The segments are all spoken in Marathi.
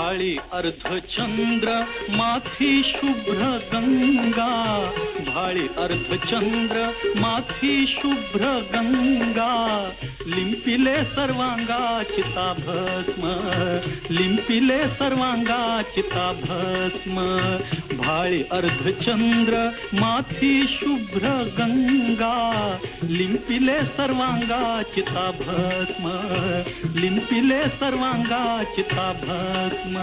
भाळी अर्धचंद्र माथी शुभ्र गंगा, भाळी अर्धचंद्र माथी शुभ्र गंगा, लिंपिले सर्वांगा चिताभस्म, लिंपिले सर्वांगा चिताभस्म, भाळी अर्धचंद्र माथी शुभ्र गंगा, लिंपिले सर्वांगा चिताभस्म, लिंपिले सर्वांगा चिताभस्म।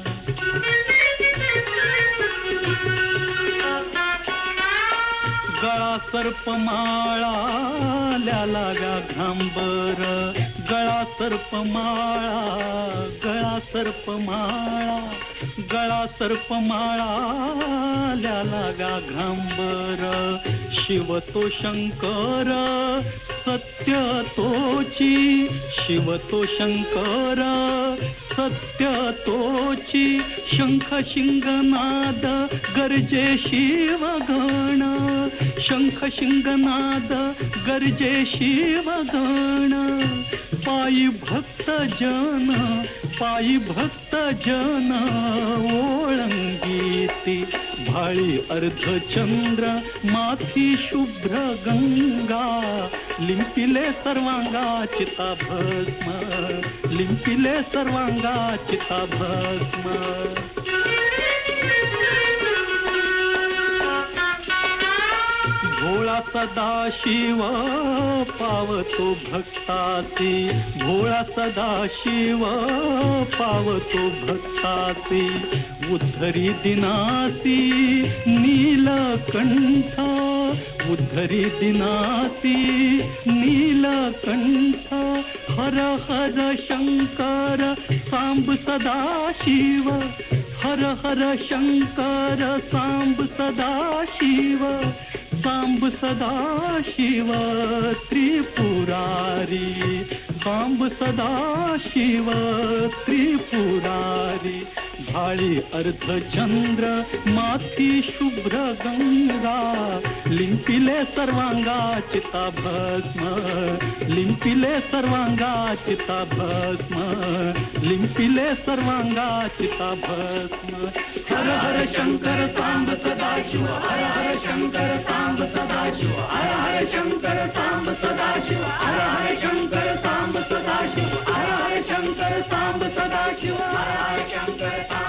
गळा सर्पमाळा लागा घांबर, गळा सर्पमाळा, गळा सर्पमाळा, गळा सर्पमाळा लागा घांबर, शिव तो शंकर सत्य तोची, शिव तो शंकर सत्य तोची, शंख शिंगनाद गरजे शिवगण, शंख शिंगनाद गरजे शिवगण, पायी भक्त जन, पायी भक्त जन ओळंगीती, भाळी अर्धचंद्र माथी शुभ्र गंगा, लिंपिले सर्वांगा चिताभस्म, लिंपिले सर्वांगा चिताभस्म। भोळा सदाशिव पावतो भक्तासी, भोळा सदाशिव पावतो भक्तासी, उद्धरी दिनासी नीलकंठ, उद्धरी दिनासी नीलकंठ, हर हर शंकर सांब सदाशिव, हर हर शंकर सांब सदाशिव, सांब सदाशिव त्रिपुरारी, सांब सदाशिव त्रिपुरारी, भाळी अर्धचंद्र माथी शुभ्र गंगा, लिंपिले सर्वांगा चिताभस्म, लिंपिले सर्वांगा चिताभस्म, लिंपिले सर्वांगा चिताभस्म। हर हर शंकर सांब सदाशिव, हर हर शंकर सांब सदाशिव, हर हर शंकर सांब सदाशिव, हर हर शंकर सांब सदाशिव, हर हर शंकर सांब सदाशिव, हर हर शंकर